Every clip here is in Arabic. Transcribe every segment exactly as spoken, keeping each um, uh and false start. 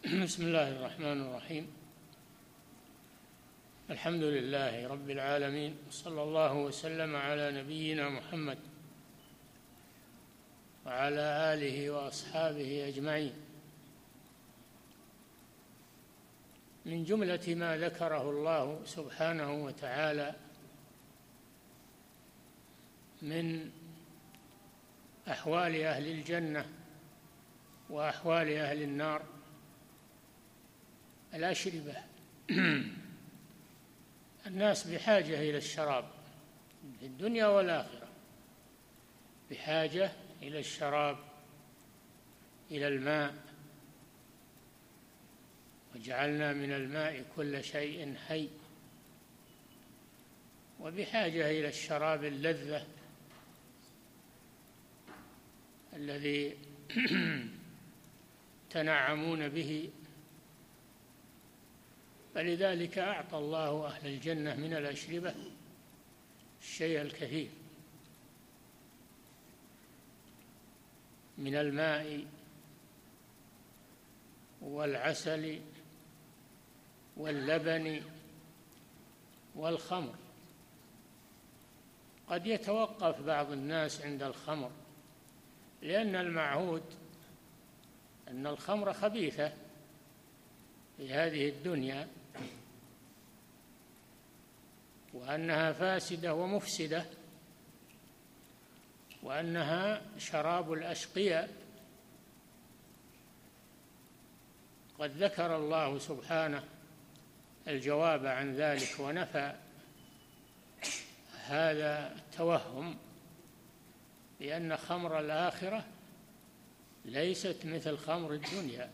بسم الله الرحمن الرحيم. الحمد لله رب العالمين، صلى الله وسلم على نبينا محمد وعلى آله وأصحابه أجمعين. من جملة ما ذكره الله سبحانه وتعالى من أحوال أهل الجنة وأحوال أهل النار الأشربة. الناس بحاجة إلى الشراب في الدنيا والآخرة، بحاجة إلى الشراب، إلى الماء، وجعلنا من الماء كل شيء حي، وبحاجة إلى الشراب اللذة الذي تنعمون به. فلذلك أعطى الله أهل الجنة من الأشربة الشيء الكثير من الماء والعسل واللبن والخمر. قد يتوقف بعض الناس عند الخمر، لأن المعهود أن الخمر خبيثة في هذه الدنيا، وأنها فاسدة ومفسدة، وأنها شراب الأشقياء. قد ذكر الله سبحانه الجواب عن ذلك ونفى هذا التوهم بأن خمر الآخرة ليست مثل خمر الدنيا.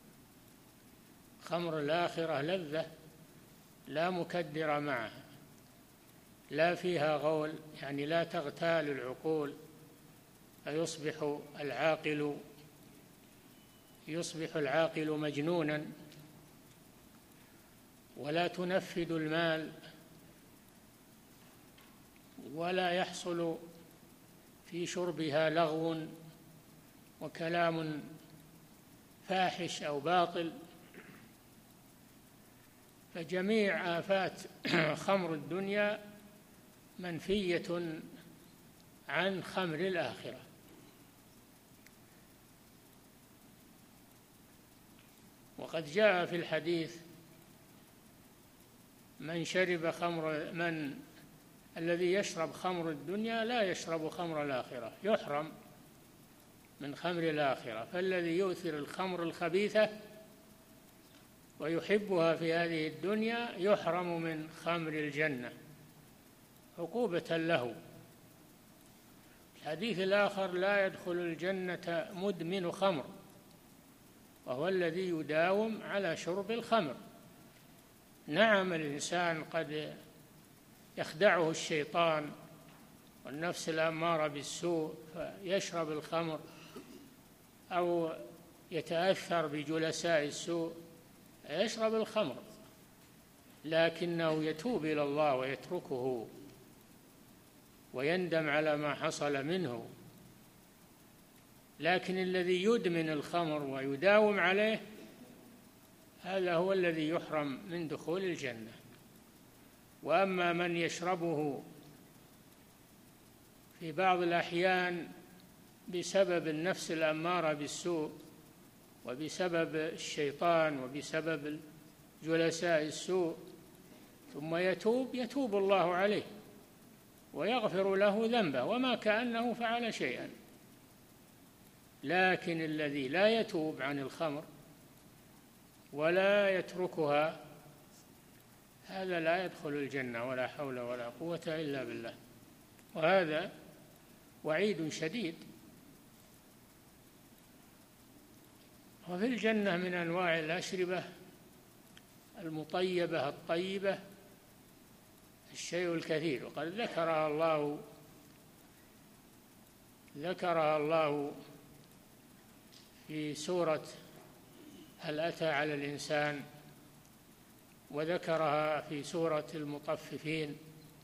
خمر الآخرة لذة لا مكدر معها، لا فيها غول، يعني لا تغتال العقول فيصبح العاقل يصبح العاقل مجنونا، ولا تنفد المال، ولا يحصل في شربها لغو وكلام فاحش أو باطل. فجميع آفات خمر الدنيا منفية عن خمر الآخرة. وقد جاء في الحديث: من شرب خمر من الذي يشرب خمر الدنيا لا يشرب خمر الآخرة، يحرم من خمر الآخرة. فالذي يؤثر الخمر الخبيثة ويحبها في هذه الدنيا يحرم من خمر الجنة عقوبة له. الحديث الآخر: لا يدخل الجنة مدمن خمر، وهو الذي يداوم على شرب الخمر. نعم، الإنسان قد يخدعه الشيطان والنفس الأمارة بالسوء فيشرب الخمر، أو يتأثر بجلساء السوء يشرب الخمر، لكنه يتوب إلى الله ويتركه ويندم على ما حصل منه. لكن الذي يدمن الخمر ويداوم عليه هذا هو الذي يحرم من دخول الجنة. وأما من يشربه في بعض الأحيان بسبب النفس الأمارة بالسوء، وبسبب الشيطان، وبسبب جلساء السوء، ثم يتوب يتوب الله عليه ويغفر له ذنبه وما كأنه فعل شيئا. لكن الذي لا يتوب عن الخمر ولا يتركها هذا لا يدخل الجنة، ولا حول ولا قوة إلا بالله. وهذا وعيد شديد. وفي الجنة من أنواع الأشربة المطيبة الطيبة الشيء الكثير، وقد ذكرها الله ذكرها الله في سورة هل أتى على الإنسان، وذكرها في سورة المطففين،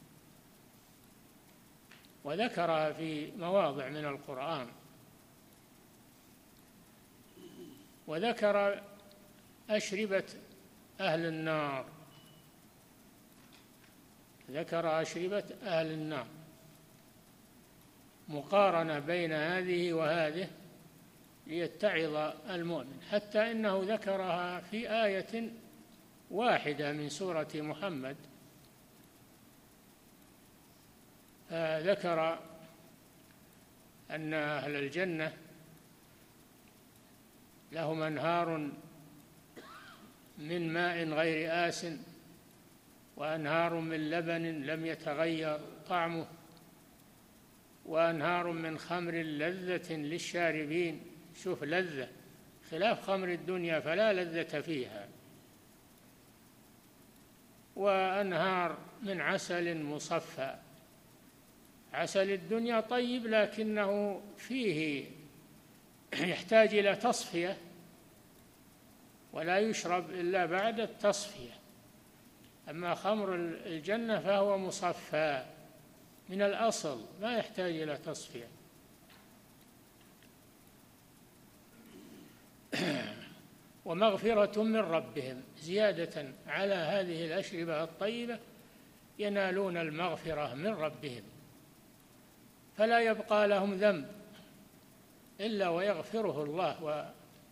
وذكرها في مواضع من القرآن. وذكر أشربة أهل النار، ذكر أشربة أهل النار، مقارنة بين هذه وهذه ليتعظ المؤمن، حتى إنه ذكرها في آية واحدة من سورة محمد، ذكر أن أهل الجنة لهم أنهار من ماء غير آسٍ وأنهار من لبن لم يتغير طعمه وأنهار من خمر لذة للشاربين. شوف، لذة خلاف خمر الدنيا فلا لذة فيها. وأنهار من عسل مصفى، عسل الدنيا طيب لكنه فيه يحتاج إلى تصفية ولا يشرب إلا بعد التصفية، أما خمر الجنة فهو مصفى من الأصل ما يحتاج إلى تصفية. ومغفرة من ربهم، زيادة على هذه الأشربة الطيبة ينالون المغفرة من ربهم، فلا يبقى لهم ذنب إلا ويغفره الله و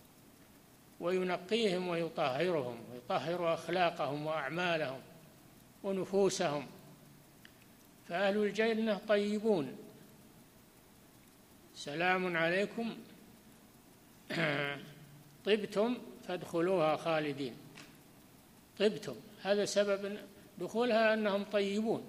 وينقيهم ويطهرهم ويطهر أخلاقهم وأعمالهم ونفوسهم. فأهل الجنة طيبون، سلام عليكم طبتم فادخلوها خالدين. طبتم، هذا سبب دخولها أنهم طيبون.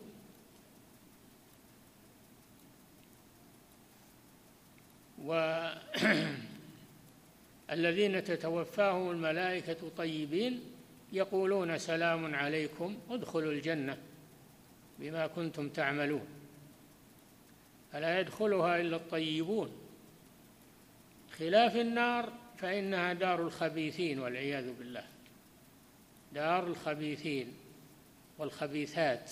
والذين تتوفاهم الملائكة طيبين يقولون سلام عليكم ادخلوا الجنة بما كنتم تعملون، فلا يدخلها إلا الطيبون، خلاف النار فإنها دار الخبيثين والعياذ بالله، دار الخبيثين والخبيثات.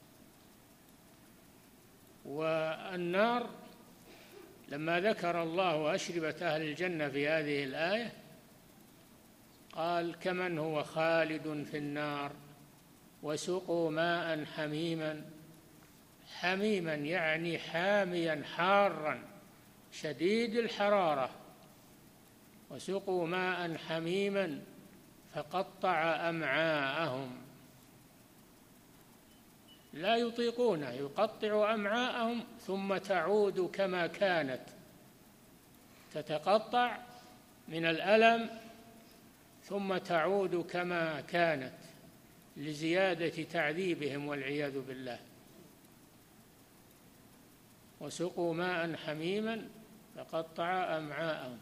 والنار لما ذكر الله أشربة أهل الجنة في هذه الآية قال كمن هو خالد في النار وسقوا ماء حميما. حميما يعني حاميا حارا شديد الحرارة، وسقوا ماء حميما فقطع أمعاءهم، لا يطيقونه، يقطع أمعاءهم ثم تعود كما كانت، تتقطع من الألم ثم تعود كما كانت لزيادة تعذيبهم والعياذ بالله. وسقوا ماء حميما فقطع أمعاءهم.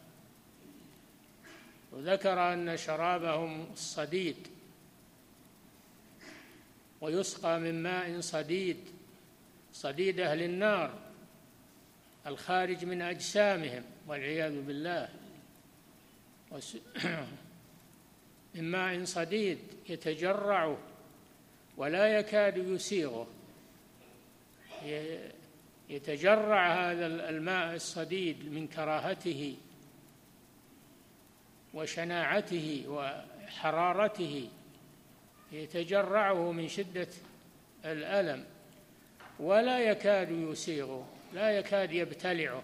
وذكر أن شرابهم الصديد، ويسقى من ماء صديد، صديد أهل النار الخارج من أجسامهم والعياذ بالله، من ماء صديد يتجرع ولا يكاد يسيغه، يتجرع هذا الماء الصديد من كراهته وشناعته وحرارته، يتجرعه من شدة الألم ولا يكاد يسيغه، لا يكاد يبتلعه،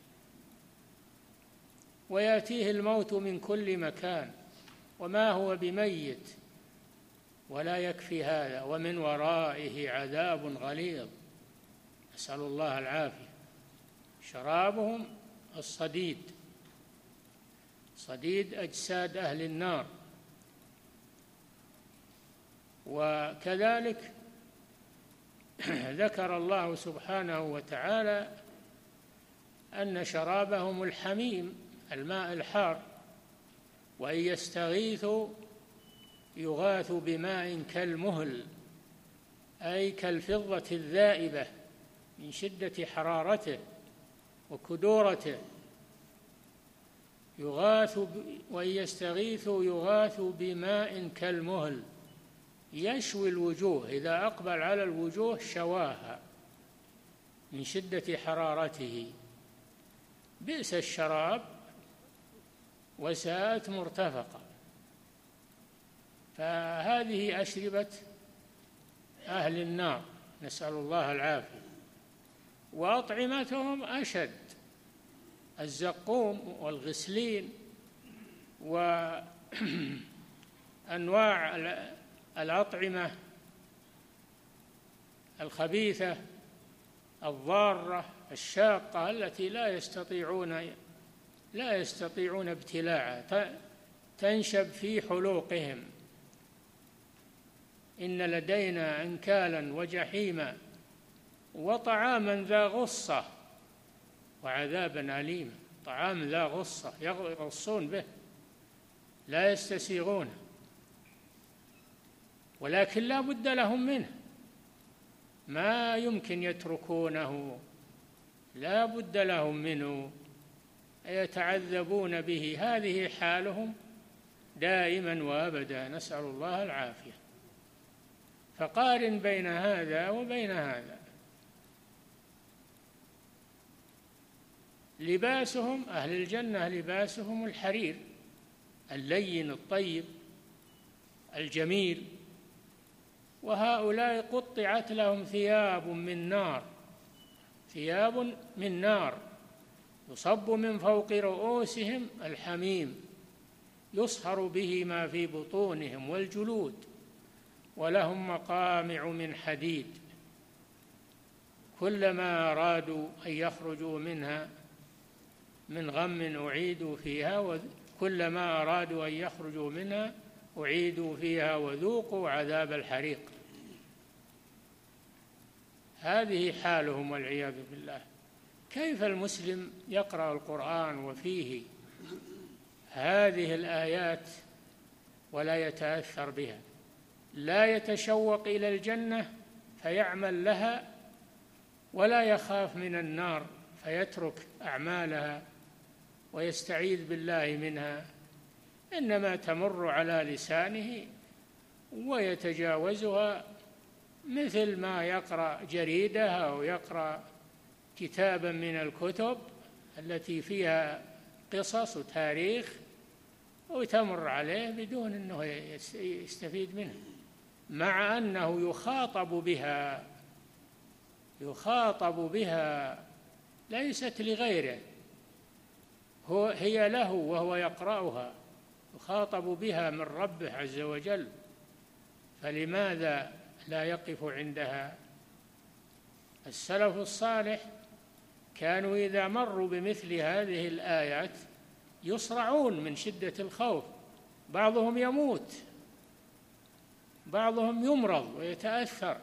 ويأتيه الموت من كل مكان وما هو بميت. ولا يكفي هذا، ومن ورائه عذاب غليظ، نسأل الله العافية. شرابهم الصديد، صديد أجساد أهل النار. وكذلك ذكر الله سبحانه وتعالى أن شرابهم الحميم، الماء الحار، وإن يستغيثوا يغاثوا بماء كالمهل، أي كالفضة الذائبة من شدة حرارته وكدورته. يغاث وإن يستغيثوا يغاثوا بماء كالمهل يشوي الوجوه، إذا أقبل على الوجوه شواها من شدة حرارته. بئس الشراب وساءت مرتفقة. فهذه أشربة أهل النار، نسأل الله العافية. وأطعمتهم أشد، الزقوم والغسلين وأنواع الأطعمة الخبيثة الضارة الشاقة التي لا يستطيعون لا يستطيعون ابتلاعها، تنشب في حلوقهم. إن لدينا أنكالا وجحيما وطعاما ذا غصة وعذابا أليما. طعام ذا غصة يغصون به لا يستسيغونه، ولكن لا بد لهم منه، ما يمكن يتركونه، لا بد لهم منه، يتعذبون به. هذه حالهم دائما وأبدا، نسأل الله العافية. فقارن بين هذا وبين هذا. لباسهم أهل الجنة لباسهم الحرير اللين الطيب الجميل، وهؤلاء قطعت لهم ثياب من نار، ثياب من نار يصب من فوق رؤوسهم الحميم يصهر به ما في بطونهم والجلود، ولهم مقامع من حديد كلما أرادوا أن يخرجوا منها من غم أعيدوا فيها، وكلما أرادوا أن يخرجوا منها أعيدوا فيها وذوقوا عذاب الحريق. هذه حالهم والعياذ بالله. كيف المسلم يقرأ القرآن وفيه هذه الآيات ولا يتأثر بها، لا يتشوق إلى الجنة فيعمل لها، ولا يخاف من النار فيترك أعمالها ويستعيذ بالله منها، إنما تمر على لسانه ويتجاوزها مثل ما يقرأ جريدة أو يقرأ كتابا من الكتب التي فيها قصص وتاريخ، وتمر عليه بدون أنه يستفيد منه، مع أنه يخاطب بها يخاطب بها ليست لغيره، هو هي له وهو يقرأها، يخاطب بها من ربه عز وجل، فلماذا لا يقف عندها؟ السلف الصالح كانوا إذا مروا بمثل هذه الآيات يصرعون من شدة الخوف، بعضهم يموت، بعضهم يمرض ويتأثر،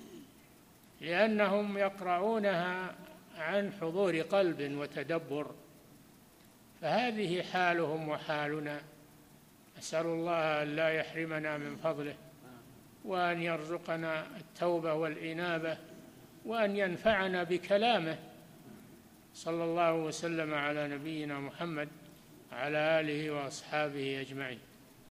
لأنهم يقرؤونها عن حضور قلب وتدبر. فهذه حالهم وحالنا، أسأل الله أن لا يحرمنا من فضله، وأن يرزقنا التوبة والإنابة، وأن ينفعنا بكلامه. صلى الله وسلم على نبينا محمد وعلى آله وأصحابه أجمعين.